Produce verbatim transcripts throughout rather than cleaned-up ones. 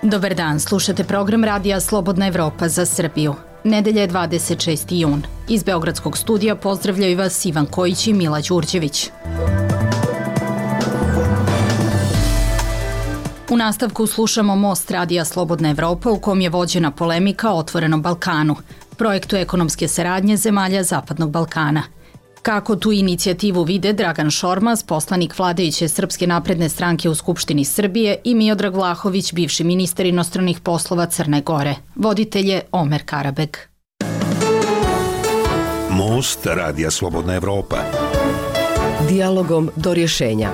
Dobar dan, slušate program Radija Slobodna Evropa za Srbiju. Nedelja je dvadeset šesti jun. Iz Beogradskog studija pozdravljaju vas Ivan Kojić i Mila Đurđević. U nastavku slušamo Most Radija Slobodna Evropa u kom je vođena polemika o Otvorenom Balkanu, projektu ekonomske saradnje zemalja Zapadnog Balkana. Kako tu inicijativu vide Dragan Šormaz, poslanik vladajuće Srpske napredne stranke u Skupštini Srbije, i Miodrag Vlahović, bivši ministar inostranih poslova Crne Gore. Voditelj je Omer Karabeg. Most Radija Slobodna Evropa. Dijalogom do rješenja.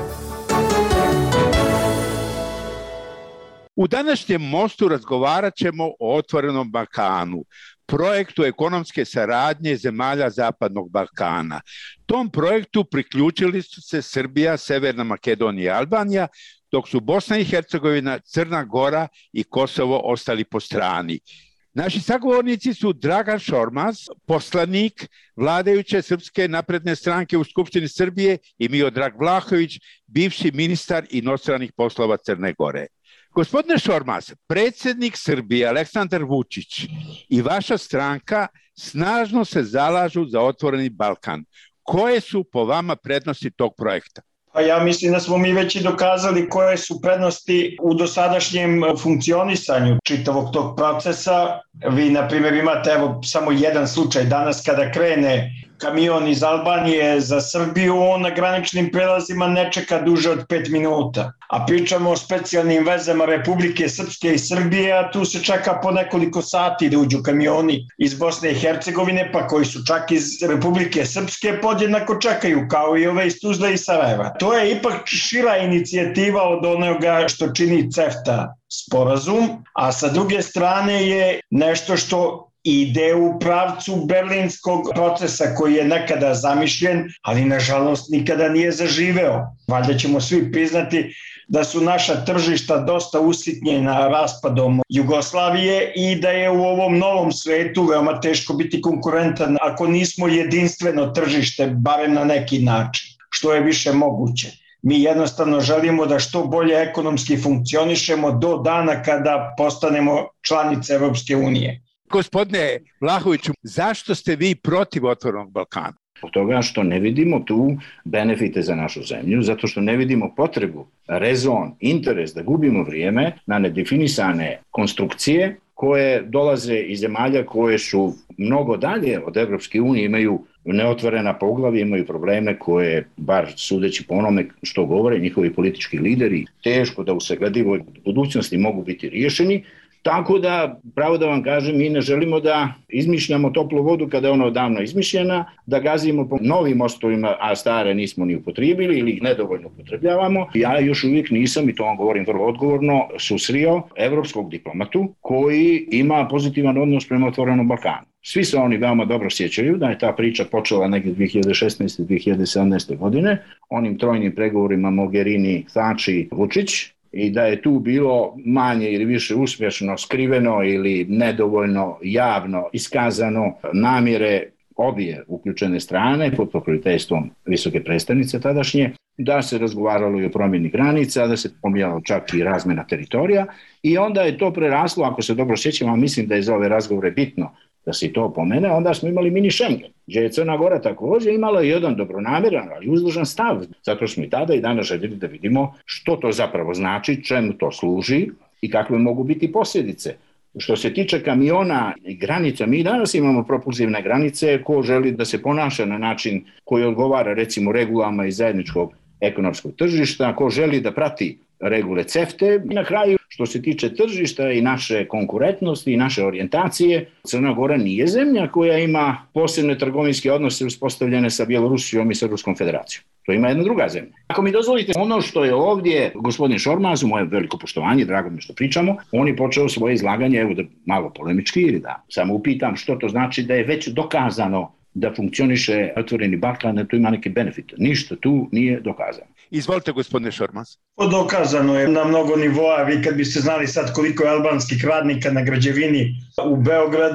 U današnjem Mostu razgovarat ćemo o Otvorenom Balkanu, projektu ekonomske saradnje zemalja Zapadnog Balkana. Tom projektu priključili su se Srbija, Severna Makedonija i Albanija, dok su Bosna i Hercegovina, Crna Gora i Kosovo ostali po strani. Naši sagovornici su Dragan Šormaz, poslanik vladajuće Srpske napredne stranke u Skupštini Srbije, i Miodrag Vlahović, bivši ministar inostranih poslova Crne Gore. Gospodine Šormaz, predsjednik Srbije Aleksandar Vučić i vaša stranka snažno se zalažu za Otvoreni Balkan. Koje su po vama prednosti tog projekta? Pa ja mislim da smo mi već i dokazali koje su prednosti u dosadašnjem funkcionisanju čitavog tog procesa. Vi, na primjer, imate evo samo jedan slučaj danas kada krene kamion iz Albanije za Srbiju, on na graničnim prelazima ne čeka duže od pet minuta. A pričamo o specijalnim vezama Republike Srpske i Srbije, a tu se čeka po nekoliko sati da uđu kamioni iz Bosne i Hercegovine, pa koji su čak iz Republike Srpske podjednako čekaju, kao i ove iz Tuzle i Sarajeva. To je ipak šira inicijativa od onoga što čini CEFTA sporazum, a sa druge strane je nešto što ide u pravcu berlinskog procesa koji je nekada zamišljen, ali nažalost nikada nije zaživeo. Valjda ćemo svi priznati da su naša tržišta dosta usitnjena raspadom Jugoslavije i da je u ovom novom svetu veoma teško biti konkurentan ako nismo jedinstveno tržište, barem na neki način, što je više moguće. Mi jednostavno želimo da što bolje ekonomski funkcionišemo do dana kada postanemo članice Evropske unije. Gospodine Vlahoviću, zašto ste vi protiv Otvorenog Balkana? Od toga što ne vidimo tu benefite za našu zemlju, zato što ne vidimo potrebu, rezon, interes da gubimo vrijeme na nedefinisane konstrukcije koje dolaze iz zemalja koje su mnogo dalje od Evropske unije, imaju neotvorena poglavlja, imaju probleme koje, bar sudeći po onome što govore njihovi politički lideri, teško da u sagledivoj budućnosti mogu biti riješeni. Tako da, pravo da vam kažem, mi ne želimo da izmišljamo toplu vodu kada je ona odavno izmišljena, da gazimo po novim mostovima, a stare nismo ni upotrijebili ili nedovoljno upotrebljavamo. Ja još uvijek nisam, i to vam govorim vrlo odgovorno, susrio evropskog diplomatu koji ima pozitivan odnos prema Otvorenom Balkanu. Svi se oni veoma dobro sjećaju da je ta priča počela negdje dvije hiljade šesnaeste. dvije hiljade sedamnaeste. godine, onim trojnim pregovorima Mogherini, Thaci, Vučić, i da je tu bilo manje ili više uspješno skriveno ili nedovoljno javno iskazano namjere obje uključene strane pod pokroviteljstvom visoke predstavnice tadašnje, da se razgovaralo i o promjeni granica, da se pominjalo čak i razmjena teritorija, i onda je to preraslo, ako se dobro sjećam, a mislim da je za ove razgovore bitno da se to pomene, onda smo imali mini Schengen, gdje je Crna Gora također imala jedan dobronamjeran, ali uzdržan stav. Zato smo i tada i danas željeli da vidimo što to zapravo znači, čemu to služi i kakve mogu biti posljedice. Što se tiče kamiona i granica, mi danas imamo propulzivne granice. Ko želi da se ponaša na način koji odgovara recimo regulama iz zajedničkog ekonomskog tržišta, ko želi da prati regule CEFTE. I na kraju, što se tiče tržišta i naše konkurentnosti i naše orijentacije, Crna Gora nije zemlja koja ima posebne trgovinske odnose uspostavljene sa Bjelorusijom i sa Ruskom federacijom. To ima jedna druga zemlja. Ako mi dozvolite, ono što je ovdje gospodin Šormaz, moje veliko poštovanje, drago mi što pričamo, on je počeo svoje izlaganje, evo da malo polemički, ili da samo upitam što to znači da je već dokazano da funkcioniše Otvoreni Balkan, da tu ima neki benefit. Ništa tu nije dokazano. Izvolite, gospodine Šormaz. Dokazano je na mnogo nivoa. Vi kad biste znali sad koliko je albanskih radnika na građevini u Beogradu,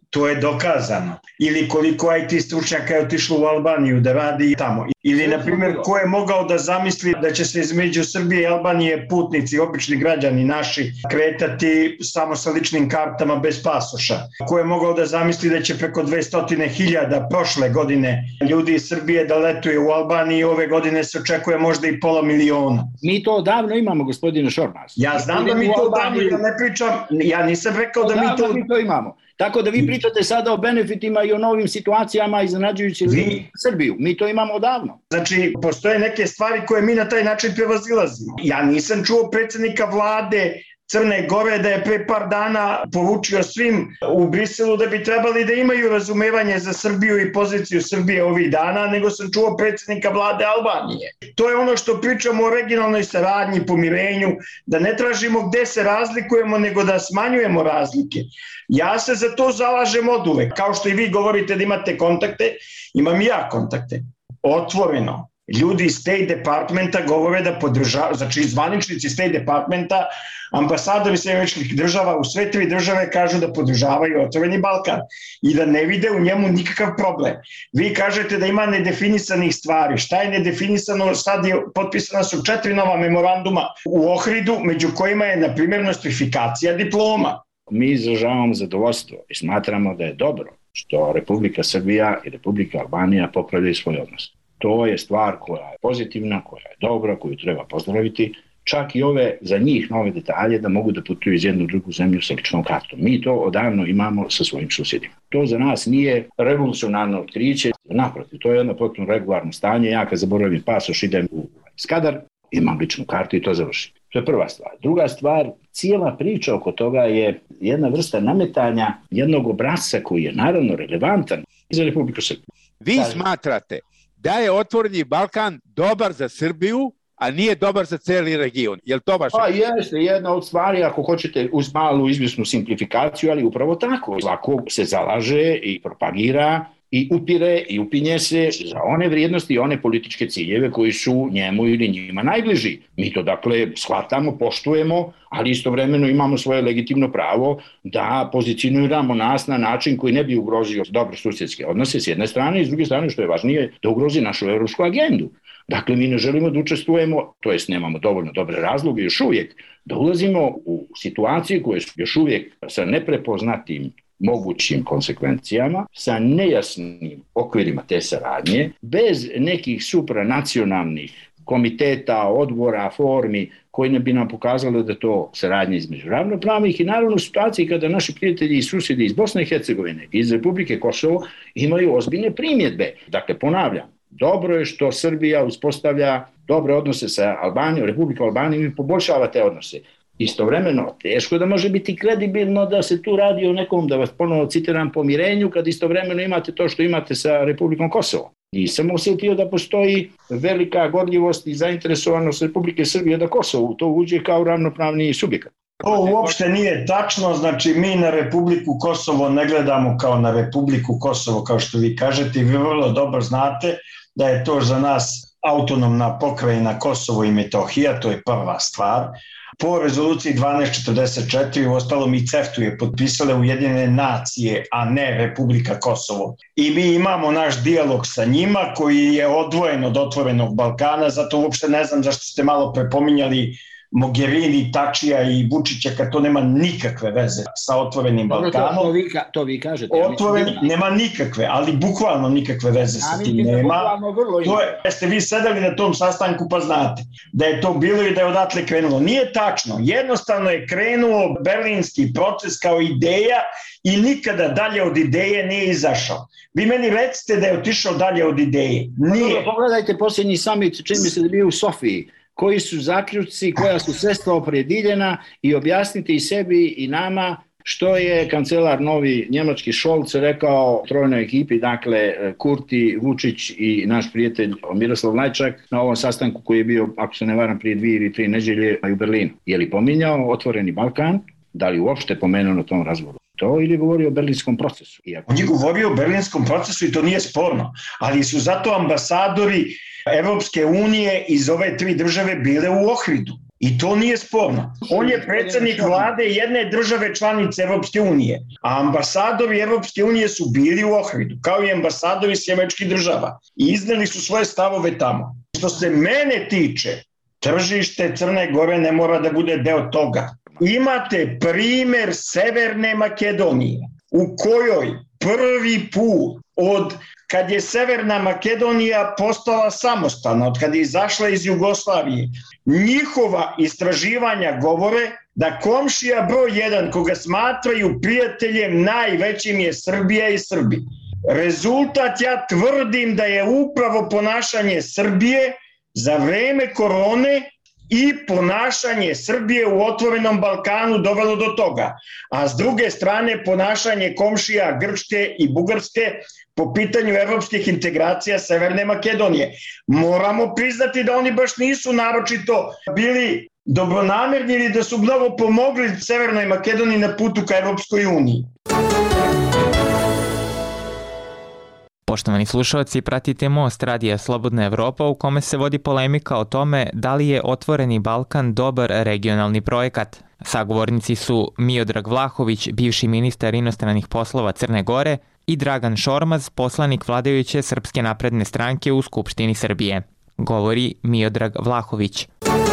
To je dokazano. Ili koliko I T stručnjaka je otišlo u Albaniju da radi tamo. Ili, na primjer, ko je mogao da zamisli da će se između Srbije i Albanije putnici, obični građani naši, kretati samo sa ličnim kartama bez pasoša. Ko je mogao da zamisli da će preko dvesta hiljada prošle godine ljudi iz Srbije da letuje u Albaniji, ove godine se očekuje možda i pola miliona. Mi to odavno imamo, gospodine Šormaz. Ja znam da mi to odavno, ja ne pričam, ja nisam rekao da mi to... mi to imamo. Tako da vi pričate sada o benefitima i o novim situacijama iznenađujući vi... Srbiju. Mi to imamo odavno. Znači, postoje neke stvari koje mi na taj način prevazilazimo. Ja nisam čuo predsjednika vlade Crne Gore da je pre par dana poručio svim u Briselu da bi trebali da imaju razumevanje za Srbiju i poziciju Srbije ovih dana, nego sam čuo predsjednika vlade Albanije. To je ono što pričamo o regionalnoj saradnji, pomirenju, da ne tražimo gde se razlikujemo, nego da smanjujemo razlike. Ja se za to zalažem oduvek. Kao što i vi govorite da imate kontakte, imam i ja kontakte. Otvoreno. Ljudi iz State Departmenta govore da podržavaju, znači zvaničnici State Departmenta, ambasadori Sjedinjenih država u sve tri države kažu da podržavaju Otvoreni Balkan i da ne vide u njemu nikakav problem. Vi kažete da ima nedefinisanih stvari. Šta je nedefinisano? Sad je potpisana su četiri nova memoranduma u Ohridu, među kojima je, na primjer, nostrifikacija diploma. Mi izražavamo zadovoljstvo i smatramo da je dobro što Republika Srbija i Republika Albanija popravljaju svoj odnos. To je stvar koja je pozitivna, koja je dobra, koju treba pozdraviti. Čak i ove za njih nove detalje da mogu da putuju iz jednu drugu zemlju sa ličnom kartom. Mi to odavno imamo sa svojim susjedima. To za nas nije revolucionarno otkriće. Naprotiv, to je jedno potpuno regularno stanje. Ja kad zaboravim pasoš idem u Skadar, imam ličnu kartu i to završim. To je prva stvar. Druga stvar, cijela priča oko toga je jedna vrsta nametanja jednog obrasca koji je naravno relevantan za Republiku Srbiju. Vi Kažem. smatrate da je Otvoreni Balkan dobar za Srbiju, a nije dobar za cijeli region. Je li to vaše? Pa jeste, jedna od stvari, ako hoćete, uz malu izvjesnu simplifikaciju, ali upravo tako. Svako se zalaže i propagira i upire i upinje se za one vrijednosti i one političke ciljeve koji su njemu ili njima najbliži. Mi to dakle shvatamo, poštujemo, ali istovremeno imamo svoje legitimno pravo da pozicioniramo nas na način koji ne bi ugrozio dobro susjedske odnose s jedne strane i s druge strane, što je važnije, da ugrozi našu evropsku agendu. Dakle, mi ne želimo da učestvujemo, to jest nemamo dovoljno dobre razloge još uvijek, da ulazimo u situacije koje su još uvijek sa neprepoznatim mogućim konsekvencijama, sa nejasnim okvirima te saradnje, bez nekih supranacionalnih komiteta, odbora, formi koji ne bi nam pokazali da to saradnje između ravnopravnih i naravno u situaciji kada naši prijatelji i susjedi iz Bosne i Hercegovine i iz Republike Kosovo imaju ozbiljne primjedbe. Dakle, ponavljam, dobro je što Srbija uspostavlja dobre odnose sa Albanijom, Republikom Albanijom i poboljšava te odnose. Istovremeno, teško da može biti kredibilno da se tu radi o nekom, da vas ponovo citiram, pomirenju, kad istovremeno imate to što imate sa Republikom Kosovo. Nisam osjetio da postoji velika gorljivost i zainteresovanost Republike Srbije da Kosovo to uđe kao ravnopravni subjekat. To uopšte nije tačno, znači mi na Republiku Kosovo ne gledamo kao na Republiku Kosovo, kao što vi kažete, i vi vrlo dobro znate da je to za nas autonomna pokrajina Kosovo i Metohija, to je prva stvar. Po rezoluciji dvanaest četrdeset četiri u ostalom i CEFTA je potpisale Ujedinjene nacije, a ne Republika Kosovo. I mi imamo naš dijalog sa njima koji je odvojen od Otvorenog Balkana, zato uopšte ne znam zašto ste malo prepominjali Mogherini, Tačija i Vučića, kad to nema nikakve veze sa Otvorenim Balkanom. To, to, vi, to vi kažete. Otvoren, ja nema nikakve, ali bukvalno nikakve veze sa tim nema. To je, jeste vi sedali na tom sastanku pa znate da je to bilo i da je odatle krenulo. Nije tačno, jednostavno je krenuo berlinski proces kao ideja i nikada dalje od ideje nije izašao. Vi meni recite da je otišao dalje od ideje. Nije. Dobro, pogledajte posljednji summit, čini mi se da bio u Sofiji. Koji su zaključci, koja su sredstva opredijeljena i objasnite i sebi i nama što je kancelar novi njemački Scholz rekao trojnoj ekipi, dakle Kurti, Vučić i naš prijatelj Miroslav Lajčak na ovom sastanku koji je bio, ako se ne varam, prije dvije ili tri neđelje u Berlinu. Je li pominjao Otvoreni Balkan? Da li uopšte pomenuo na tom razgovoru to ili govorio o berlinskom procesu? Iako... On je govorio o berlinskom procesu i to nije sporno, ali su zato ambasadori Evropske unije iz ove tri države bile u Ohridu. I to nije sporno. On je predsjednik vlade jedne države članice Evropske unije, a ambasadori Evropske unije su bili u Ohridu, kao i ambasadori sjemečkih država. I izneli su svoje stavove tamo. Što se mene tiče, tržište Crne Gore ne mora da bude deo toga. Imate primer Severne Makedonije, u kojoj prvi put od kad je Severna Makedonija postala samostalna, od kad je izašla iz Jugoslavije, njihova istraživanja govore da komšija broj jedan koga smatraju prijateljem najvećim je Srbija i Srbi. Rezultat, ja tvrdim da je upravo ponašanje Srbije za vreme korone i ponašanje Srbije u otvorenom Balkanu dovelo do toga. A s druge strane ponašanje komšija Grčke i Bugarske po pitanju evropskih integracija Severne Makedonije. Moramo priznati da oni baš nisu naročito bili dobronamerni ili da su mnogo pomogli Severnoj Makedoniji na putu ka Evropskoj uniji. Poštovani slušalci, pratite Most Radija Slobodna Evropa u kome se vodi polemika o tome da li je Otvoreni Balkan dobar regionalni projekat. Sagovornici su Miodrag Vlahović, bivši ministar inostranih poslova Crne Gore, i Dragan Šormaz, poslanik vladajuće Srpske napredne stranke u Skupštini Srbije. Govori Miodrag Vlahović.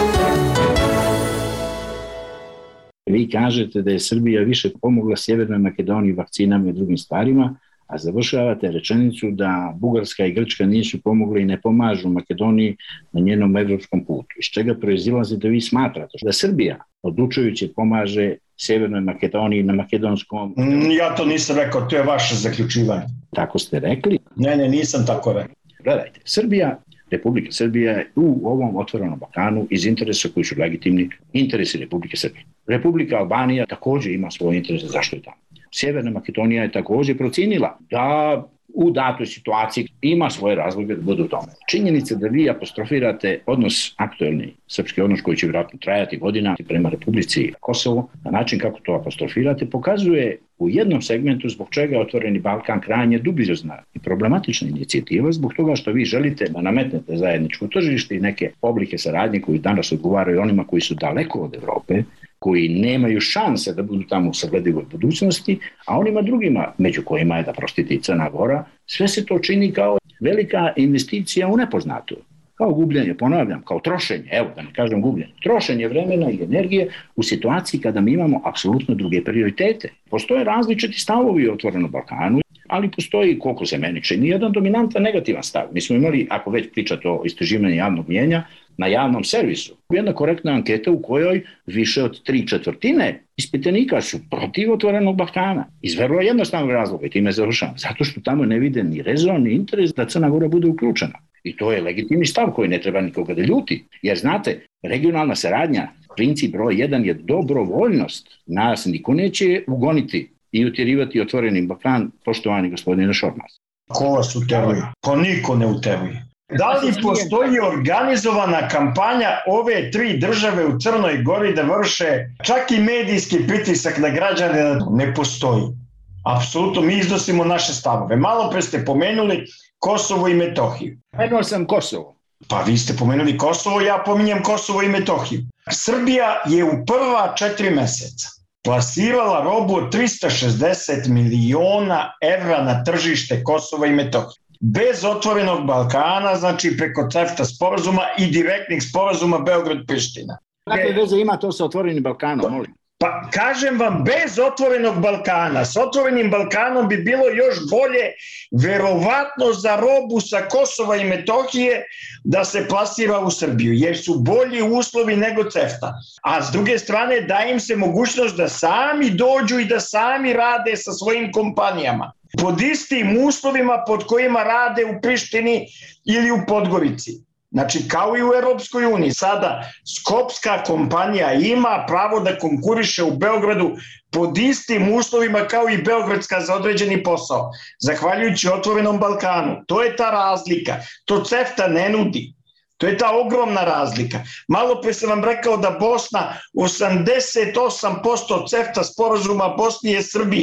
Vi kažete da je Srbija više pomogla Sjevernoj Makedoniji vakcinama i drugim stvarima, a završavate rečenicu da Bugarska i Grčka nisu pomogli i ne pomažu Makedoniji na njenom evropskom putu. Iz čega proizilazi da vi smatrate da Srbija odlučujući pomaže Sjevernoj Makedoniji na makedonskom... Ja to nisam rekao, to je vaše zaključivanje. Tako ste rekli? Ne, ne, nisam tako rekao. Gledajte, Srbija, Republika Srbija je u ovom otvorenom Balkanu iz interesa koji su legitimni interesi Republike Srbije. Republika Albanija također ima svoje interese, zašto je tamo. Sjeverna Makedonija je također procinila da u datoj situaciji ima svoje razloge da bude u tome. Činjenica da vi apostrofirate odnos aktuelni srpski odnos koji će vjerojatno trajati godina prema Republici Kosovo, na način kako to apostrofirate, pokazuje u jednom segmentu zbog čega je Otvoreni Balkan krajnje dubiozna i problematična inicijativa, zbog toga što vi želite da nametnete zajedničko tržište i neke oblike saradnje koji danas odgovaraju onima koji su daleko od Evrope, koji nemaju šanse da budu tamo u sagledivoj budućnosti, a onima drugima, među kojima je da prostite i Crna Gora, sve se to čini kao velika investicija u nepoznato. Kao gubljenje, ponavljam, kao trošenje, evo da ne kažem gubljenje, trošenje vremena i energije u situaciji kada mi imamo apsolutno druge prioritete. Postoje različiti stavovi u Otvorenom Balkanu, ali postoji, koliko se meni čini, jedan dominantan negativan stav. Mi smo imali, ako već pričate o istraživanju javnog mjenja, na javnom servisu. Jedna korektna anketa u kojoj više od tri četvrtine ispitanika su protiv Otvorenog Balkana. Iz vrlo jednostavnog razloga, i time završavam, zato što tamo ne vide ni rezon, ni interes da Crna Gora bude uključena. I to je legitimni stav koji ne treba nikoga da ljuti. Jer znate, regionalna saradnja, princip broj jedan je dobrovoljnost. Nas niko neće ugoniti i utjerivati Otvoreni Balkan, poštovani gospodine Šormaz. Ko vas uteruje? Pa niko ne uteruje. Da li postoji organizovana kampanja ove tri države u Crnoj Gori da vrše čak i medijski pritisak na građane? Ne postoji. Apsolutno, mi iznosimo naše stavove. Malo pre ste pomenuli Kosovo i Metohiju. Pomenuo sam Kosovo. Pa vi ste pomenuli Kosovo, ja pominjem Kosovo i Metohiju. Srbija je u prva četiri meseca plasirala robu od tristo šezdeset miliona evra na tržište Kosova i Metohije. Bez Otvorenog Balkana, znači preko CEFTA sporazuma i direktnih sporazuma Beograd-Priština. Kakve veze ima to sa Otvorenim Balkanom, molim? Pa kažem vam, bez Otvorenog Balkana, s Otvorenim Balkanom bi bilo još bolje, verovatno za robu sa Kosova i Metohije da se plasira u Srbiju, jer su bolji uslovi nego CEFTA. A s druge strane daje im se mogućnost da sami dođu i da sami rade sa svojim kompanijama. Pod istim uslovima pod kojima rade u Prištini ili u Podgorici. Znači, kao i u Europskoj uniji. Sada skopska kompanija ima pravo da konkuriše u Beogradu pod istim uslovima kao i beogradska za određeni posao, zahvaljujući Otvorenom Balkanu. To je ta razlika. To CEFTA ne nudi. To je ta ogromna razlika. Malo pre sam vam rekao da Bosna, osamdeset osam posto CEFTA sporazuma Bosni je Srbija.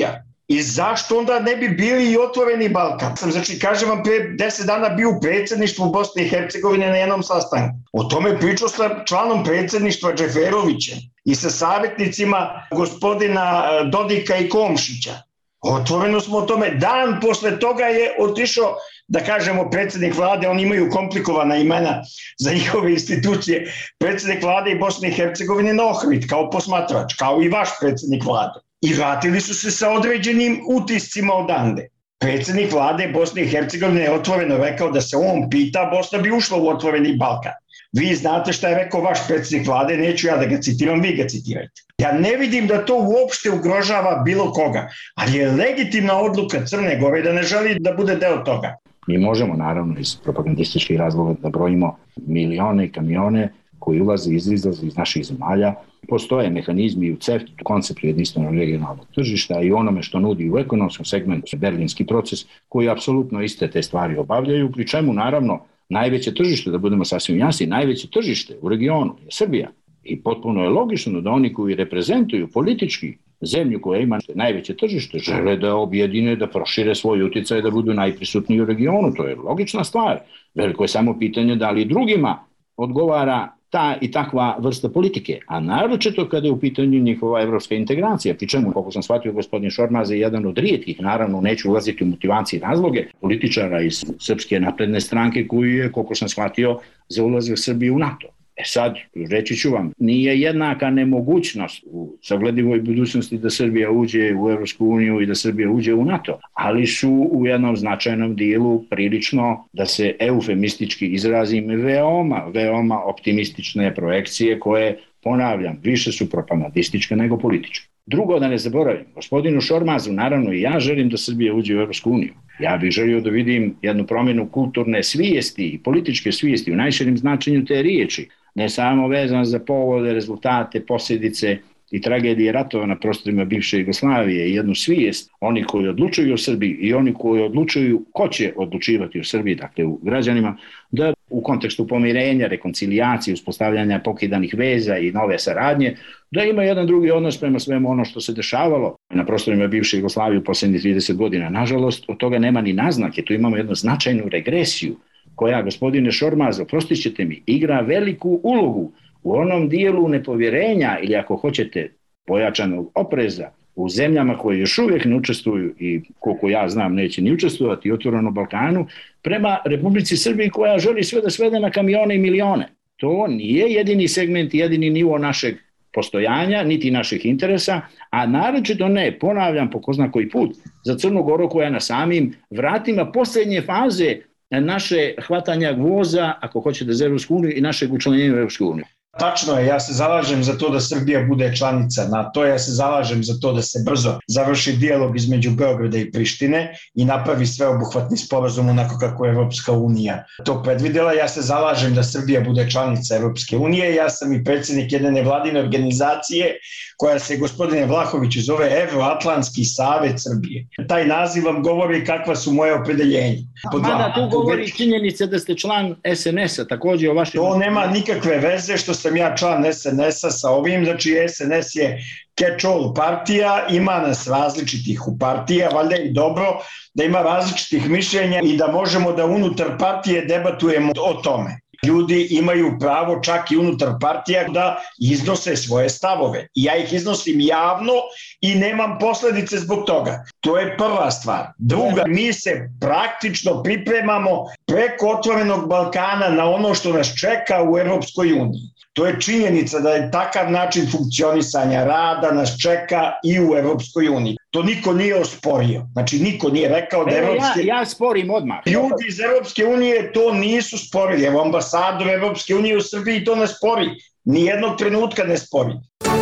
I zašto onda ne bi bili i otvoreni Balkan? Sam, znači, kažem vam, pre deset dana bio u predsjedništvu Bosne i Hercegovine na jednom sastanku. O tome pričao sa članom predsjedništva Džeferovićem i sa savjetnicima gospodina Dodika i Komšića. Otvoreno smo o tome. Dan posle toga je otišao, da kažemo, predsjednik vlade, oni imaju komplikovana imena za njihove institucije, predsjednik vlade i Bosne i Hercegovine na Ohrid, kao posmatrač, kao i vaš predsjednik vlade. I vratili su se sa određenim utiscima odande. Predsjednik vlade Bosne i Hercegovine je otvoreno rekao da se on pita, Bosna bi ušla u otvoreni Balkan. Vi znate šta je rekao vaš predsjednik vlade, neću ja da ga citiram, vi ga citirajte. Ja ne vidim da to uopšte ugrožava bilo koga, ali je legitimna odluka Crne Gore da ne želi da bude deo toga. Mi možemo, naravno, iz propagandističkih razloga da brojimo milione i kamione koji ulaze i izlaze iz naših zemalja. Postoje mehanizmi u C E F T, u konceptu jedinstvenog regionalnog tržišta i onome što nudi u ekonomskom segmentu berlinski proces, koji apsolutno iste te stvari obavljaju, pri čemu, naravno, najveće tržište, da budemo sasvim jasni, najveće tržište u regionu je Srbija. I potpuno je logično da oni koji reprezentuju politički zemlju koja ima najveće tržište žele da objedine, da prošire svoj uticaj, da budu najprisutniji u regionu. To je logična stvar. Veliko je samo pitanje da li drugima odgovara ta i takva vrsta politike, a naročito kada je u pitanju njihova evropska integracija, pri čemu, kako sam shvatio, gospodin Šormaz je jedan od rijetkih, naravno neću ulaziti u motivacije i razloge, političara iz Srpske napredne stranke koji je, koliko sam shvatio, za ulazak Srbije u NATO. E sad, reći ću vam, nije jednaka nemogućnost u sagledivoj budućnosti da Srbija uđe u Evropsku uniju i da Srbija uđe u NATO, ali su u jednom značajnom dijelu prilično, da se eufemistički izrazim, veoma, veoma optimistične projekcije koje, ponavljam, više su propagandističke nego političke. Drugo, da ne zaboravim, gospodinu Šormazu, naravno i ja želim da Srbija uđe u Evropsku uniju. Ja bih želio da vidim jednu promjenu kulturne svijesti i političke svijesti u najširim značenju te riječi, ne samo vezan za povode, rezultate, posljedice i tragedije ratova na prostorima bivše Jugoslavije i jednu svijest, oni koji odlučuju o Srbiji i oni koji odlučuju ko će odlučivati o Srbiji, dakle u građanima, da u kontekstu pomirenja, rekoncilijacije, uspostavljanja pokidanih veza i nove saradnje, da ima jedan drugi odnos prema svemu ono što se dešavalo na prostorima bivše Jugoslavije u posljednjih trideset godina. Nažalost, od toga nema ni naznake, tu imamo jednu značajnu regresiju koja, gospodine Šormaz, oprostit ćete mi, igra veliku ulogu u onom dijelu nepovjerenja ili, ako hoćete, pojačanog opreza u zemljama koje još uvijek ne učestvuju i, koliko ja znam, neće ni učestvovati u otvorenom Balkanu, prema Republici Srbiji koja želi sve da svede na kamione i milione. To nije jedini segment, jedini nivo našeg postojanja, niti naših interesa, a naročito ne, ponavljam po ko zna koji put, za Crnu Goru koja je na samim vratima posljednje faze naše hvatanja gvoza, ako hoćete, za Evropsku uniju i našeg učlanjenja u Evropsku uniju. Tačno je, ja se zalažem za to da Srbija bude članica NATO, ja se zalažem za to da se brzo završi dijalog između Beograda i Prištine i napravi sveobuhvatni sporazum onako kako je Evropska unija to predvidela. Ja se zalažem da Srbija bude članica Evropske unije, ja sam i predsjednik jedne nevladine organizacije koja se, gospodine Vlahoviću, zove Evroatlantski savet Srbije. Taj naziv vam govori kakva su moje opredeljenja. Mada tu govori činjenica da ste član es en es a, također o vašem... To nema nikakve veze što sam ja član es en es a sa ovim, znači es en es je catch-all partija, ima nas različitih u partija, valjda je dobro da ima različitih mišljenja i da možemo da unutar partije debatujemo o tome. Ljudi imaju pravo čak i unutar partija da iznose svoje stavove. I ja ih iznosim javno i nemam posljedice zbog toga. To je prva stvar. Druga, mi se praktično pripremamo preko otvorenog Balkana na ono što nas čeka u Evropskoj uniji. To je činjenica da je takav način funkcionisanja rada nas čeka i u Evropskoj uniji. To niko nije osporio. Znači, niko nije rekao da Evropske... Ja, ja sporim odmah. Ljudi iz Evropske unije to nisu sporili. Evo, ambasador Evropske unije u Srbiji to ne spori. Nijednog trenutka ne spori.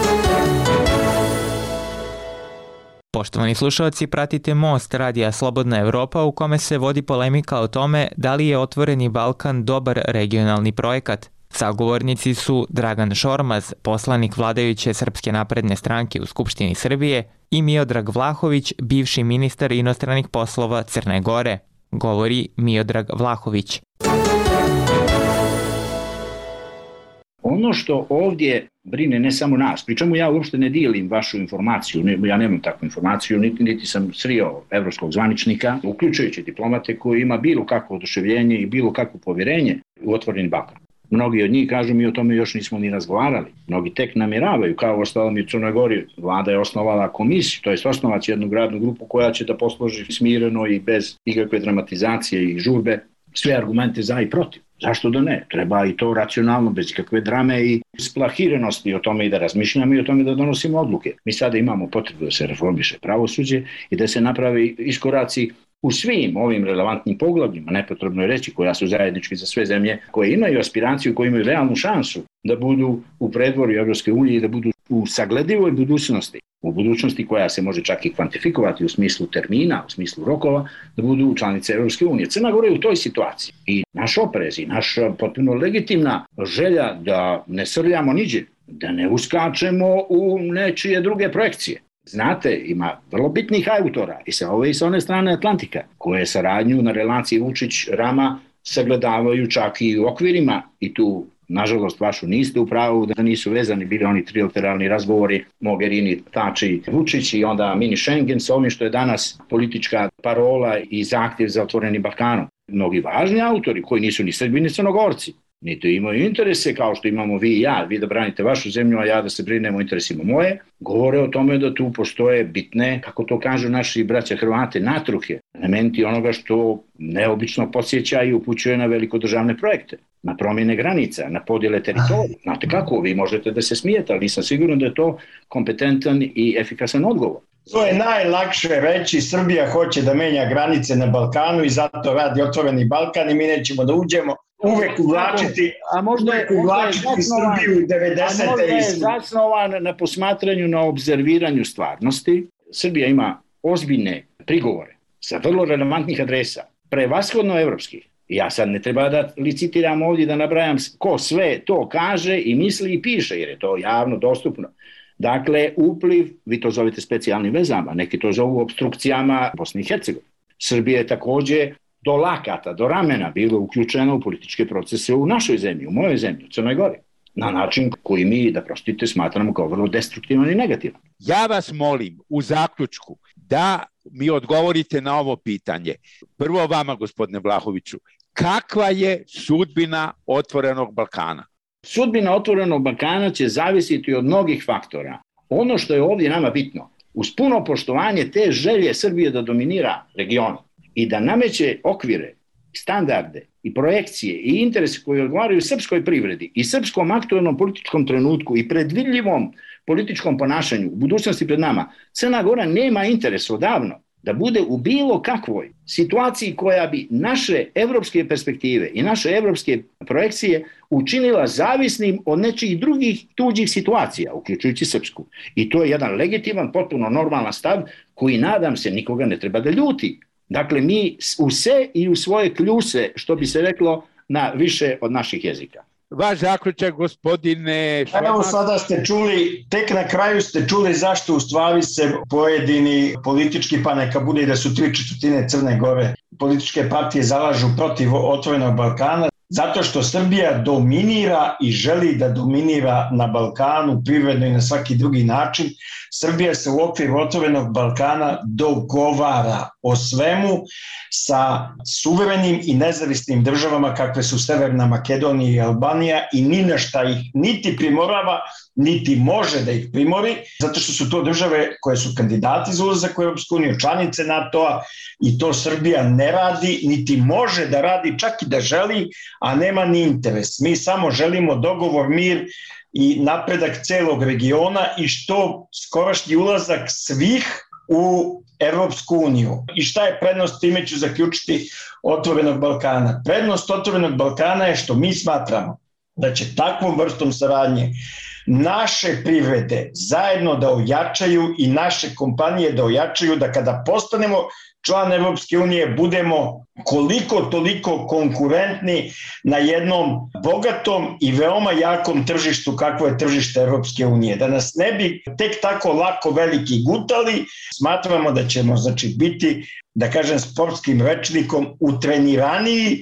Poštovani slušalci, pratite Most radija Slobodna Evropa u kome se vodi polemika o tome da li je Otvoreni Balkan dobar regionalni projekat. Sagovornici su Dragan Šormaz, poslanik vladajuće Srpske napredne stranke u Skupštini Srbije, i Miodrag Vlahović, bivši ministar inostranih poslova Crne Gore. Govori Miodrag Vlahović. Ono što ovdje brine ne samo nas, pri čemu ja uopšte ne dijelim vašu informaciju, ne, ja nemam takvu informaciju, niti, niti sam srio evropskog zvaničnika, uključujući diplomate koji ima bilo kakvo oduševljenje i bilo kakvo povjerenje u otvoreni Balkan. Mnogi od njih kažu mi o tome još nismo ni razgovarali. Mnogi tek namjeravaju, kao ostalo mi u Crnoj Gori. Vlada je osnovala komisiju, to je osnovac jednu radnu grupu koja će da posloži smireno i bez ikakve dramatizacije i žurbe sve argumente za i protiv. Zašto da ne? Treba i to racionalno, bez ikakve drame i splahirenosti o tome i da razmišljamo i o tome da donosimo odluke. Mi sada imamo potrebu da se reformiše pravosuđe i da se napravi iskoraci u svim ovim relevantnim poglavljima, nepotrebno je reći, koja su zajednički za sve zemlje koje imaju aspiraciju, koje imaju realnu šansu da budu u predvorju Evropske unije i da budu u sagledivoj budućnosti, u budućnosti koja se može čak i kvantifikovati u smislu termina, u smislu rokova, da budu članice Evropske unije. Crna Gora je u toj situaciji i naš oprez i naša potpuno legitimna želja da ne srljamo niđe, da ne uskačemo u nečije druge projekcije. Znate, ima vrlo bitnih autora i sa ove i sa one strane Atlantika, koje saradnju na relaciji Vučić-Rama sagledavaju čak i u okvirima i tu, nažalost, vašu niste u pravu da nisu vezani bili oni trilateralni razgovori Mogherini, Tači, Vučić i onda mini Schengen sa ovim što je danas politička parola i zahtjev za otvoreni Balkanom. Mnogi važni autori koji nisu ni Srbi ni Crnogorci, niti imaju interese kao što imamo vi i ja, vi da branite vašu zemlju, a ja da se brinem o interesima moje, govore o tome da tu postoje bitne, kako to kažu naši braća Hrvate, natruhe, elementi onoga što neobično podsjeća i upućuje na velikodržavne projekte, na promjene granica, na podjele teritorija. Znate kako, vi možete da se smijete, ali nisam siguran da je to kompetentan i efikasan odgovor. To je najlakše reći, Srbija hoće da menja granice na Balkanu i zato radi otvoreni Balkan i mi nećemo da uđemo. Uvek uvlačiti, a možda je, uvlačiti možda je Srbiju u devedesete. A možda je zasnovan na posmatranju, na obzerviranju stvarnosti. Srbija ima ozbiljne prigovore sa vrlo relevantnih adresa, prevashodno evropskih. Ja sad ne treba da licitiram ovdje da nabrajam ko sve to kaže i misli i piše, jer je to javno dostupno. Dakle, upliv, vi to zovete specijalnim vezama, neki to zovu obstrukcijama Bosne i Hercegovine. Srbija je također do lakata, do ramena bilo uključeno u političke procese u našoj zemlji, u mojoj zemlji, u Crnoj Gori. Na način koji mi, da prostite, smatramo kao vrlo destruktivan i negativan. Ja vas molim u zaključku da mi odgovorite na ovo pitanje. Prvo vama, gospodine Vlahoviću, kakva je sudbina otvorenog Balkana? Sudbina otvorenog Balkana će zavisiti od mnogih faktora. Ono što je ovdje nama bitno, uz puno poštovanje te želje Srbije da dominira regionom i da nameće okvire, standarde i projekcije i interese koji odgovaraju srpskoj privredi i srpskom aktualnom političkom trenutku i predvidljivom političkom ponašanju u budućnosti pred nama, Crna Gora nema interes odavno da bude u bilo kakvoj situaciji koja bi naše evropske perspektive i naše evropske projekcije učinila zavisnim od nečih drugih tuđih situacija, uključujući srpsku. I to je jedan legitiman, potpuno normalan stav koji, nadam se, nikoga ne treba da ljuti. Dakle, mi u se i u svoje kljuse, što bi se reklo, na više od naših jezika. Vaš zaključak, gospodine Šormaz? Evo sada ste čuli, tek na kraju ste čuli zašto u stvari se pojedini politički, pa neka bude i da su tri četvrtine Crne Gore, političke partije zalažu protiv otvorenog Balkana, zato što Srbija dominira i želi da dominira na Balkanu, privredno i na svaki drugi način. Srbija se u okviru otvorenog Balkana dogovara o svemu sa suverenim i nezavisnim državama kakve su Severna Makedonija i Albanija i ni na šta ih niti primorava, niti može da ih primori, zato što su to države koje su kandidati za ulazak u Europsku uniju, članice NATO-a i to Srbija ne radi, niti može da radi, čak i da želi, a nema ni interes. Mi samo želimo dogovor, mir i napredak celog regiona i što skorašnji ulazak svih u Evropsku uniju. I šta je prednost, time ću zaključiti, otvorenog Balkana? Prednost otvorenog Balkana je što mi smatramo da će takvom vrstom saradnje naše privrede zajedno da ojačaju i naše kompanije da ojačaju, da kada postanemo član Evropske unije budemo koliko toliko konkurentni na jednom bogatom i veoma jakom tržištu kakvo je tržište Evropske unije. Da nas ne bi tek tako lako veliki gutali, smatramo da ćemo znači biti, da kažem sportskim rečnikom, utreniraniji,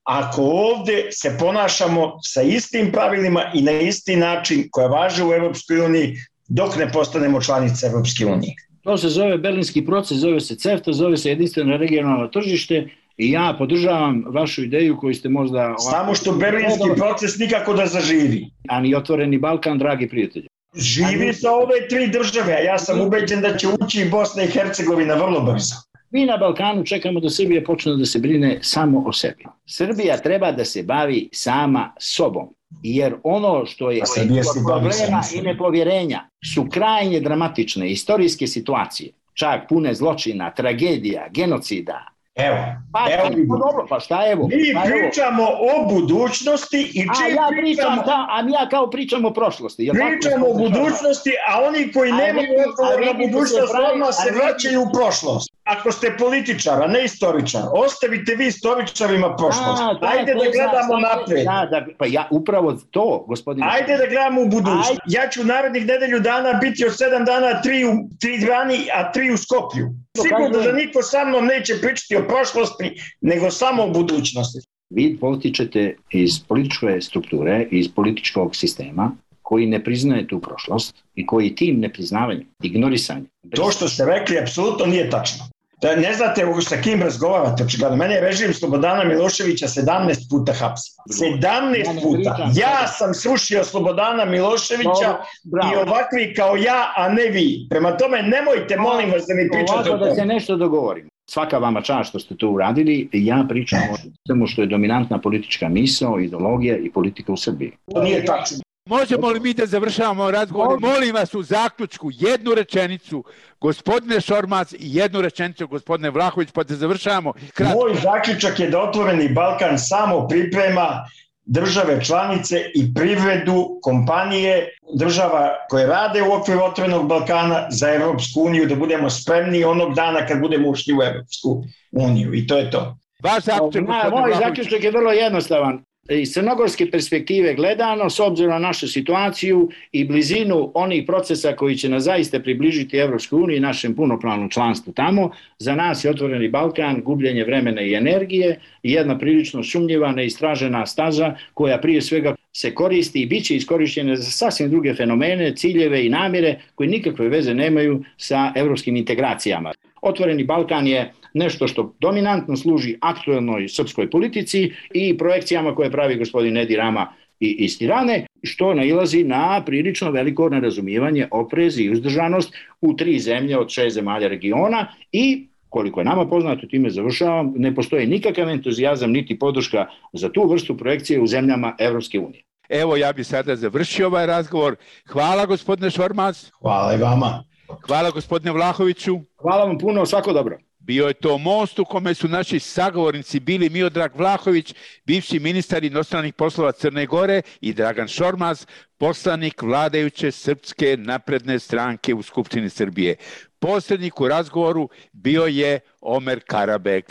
ako ovde se ponašamo sa istim pravilima i na isti način koja važe u Evropskoj uniji dok ne postanemo članice Evropske unije. To se zove Berlinski proces, zove se CEFTA, zove se jedinstveno regionalno tržište i ja podržavam vašu ideju koju ste možda... Samo što Berlinski proces nikako da zaživi. A ni otvoreni Balkan, dragi prijatelji. Živi sa ove tri države, a ja sam ubeđen da će ući i Bosna i Hercegovina vrlo brzo. Mi na Balkanu čekamo da Srbija počne da se brine samo o sebi. Srbija treba da se bavi sama sobom, jer ono što je problema i nepovjerenja su krajnje dramatične istorijske situacije, čak pune zločina, tragedija, genocida. Evo, pa, evo mi, dobro, pa šta evo? Mi pa pričamo evo. o budućnosti i čim a ja pričam, pričamo... Da, a ja kao pričam o prošlosti. Jel pričamo o budućnosti, a oni koji a nemaju odgovor na budućnost odmah se vraćaju u prošlost. Ako ste političar, a ne istoričar, ostavite vi istoričarima prošlost. A, Ajde da gledamo napred. Da, da, pa ja upravo to, gospodine. Ajde da gledamo u budućnost. Ajde. Ja ću narednih nedelju dana biti od sedam dana tri u Tirani, a tri u Skoplju. Sigurno da niko sa mnom neće pričati o prošlosti, nego samo o budućnosti. Vi potičete iz političke strukture, iz političkog sistema, koji ne priznaje tu prošlost i koji tim nepriznavanjem, ignorisanjem. To što ste rekli apsolutno nije tačno. Da ne znate sa kim razgovarate, očigledno. Mene je režim Slobodana Miloševića sedamnaest puta hapsio. sedamnaest puta. Ja sam srušio Slobodana Miloševića i ovakvi kao ja, a ne vi. Prema tome, nemojte, molim vas, da mi pričate o tome. Da se nešto dogovorimo. Svaka vama čast što ste to uradili. Ja pričam o temu što je dominantna politička misao, ideologija i politika u Srbiji. To nije tačno. Možemo li mi da završavamo razgovor? Molim vas u zaključku jednu rečenicu, gospodine Šormaz, i jednu rečenicu, gospodine Vlahović, pa da završavamo. Kratko. Moj zaključak je da Otvoreni Balkan samo priprema države članice i privredu, kompanije, država koje rade u okviru Otvorenog Balkana za Evropsku uniju, da budemo spremni onog dana kad budemo ušli u Evropsku uniju. I to je to. Vaš zaključak, gospodine Vlahović? Moj zaključak je vrlo jednostavan. Iz crnogorske perspektive gledano, s obzirom na našu situaciju i blizinu onih procesa koji će nas zaista približiti Evropskoj uniji i našem punopravnom članstvu tamo, za nas je Otvoreni Balkan gubljenje vremena i energije i jedna prilično sumnjiva, neistražena staza koja prije svega se koristi i bit će iskorišćene za sasvim druge fenomene, ciljeve i namjere koji nikakve veze nemaju sa evropskim integracijama. Otvoreni Balkan je nešto što dominantno služi aktuelnoj srpskoj politici i projekcijama koje pravi gospodin Edi Rama i iz Tirane, što nailazi na prilično veliko nerazumijevanje, oprez i uzdržanost u tri zemlje od šest zemalja regiona i, koliko je nama poznato, time završavam, ne postoji nikakav entuzijazam niti podrška za tu vrstu projekcije u zemljama Evropske unije. Evo, ja bih sada završio ovaj razgovor. Hvala, gospodine Šormaz. Hvala i vama. Hvala, gospodine Vlahoviću. Hvala vam puno, svako dobro. Bio je to most u kome su naši sagovornici bili Miodrag Vlahović, bivši ministar inostranih poslova Crne Gore, i Dragan Šormaz, poslanik vladajuće Srpske napredne stranke u Skupštini Srbije. Posrednik u razgovoru bio je Omer Karabek.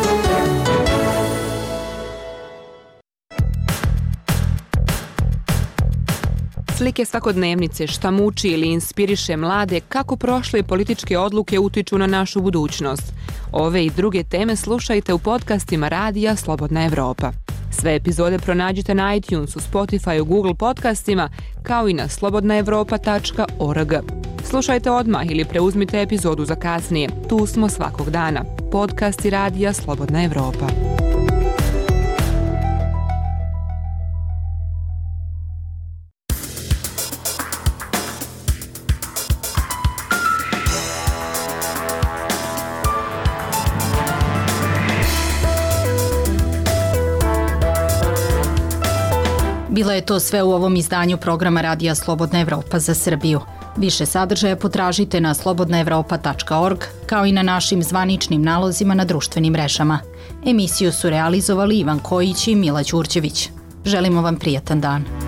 Slike svakodnevnice, šta muči ili inspiriše mlade, kako prošle političke odluke utiču na našu budućnost. Ove i druge teme slušajte u podcastima Radija Slobodna Evropa. Sve epizode pronađite na iTunesu, Spotify, Google podcastima, kao i na slobodna evropa tačka org. Slušajte odmah ili preuzmite epizodu za kasnije. Tu smo svakog dana. Podcasti Radija Slobodna Evropa. Bila je to sve u ovom izdanju programa Radija Slobodna Evropa za Srbiju. Više sadržaja potražite na slobodna evropa tačka org, kao i na našim zvaničnim nalozima na društvenim mrežama. Emisiju su realizovali Ivan Kojić i Mila Đurđević. Želimo vam prijatan dan.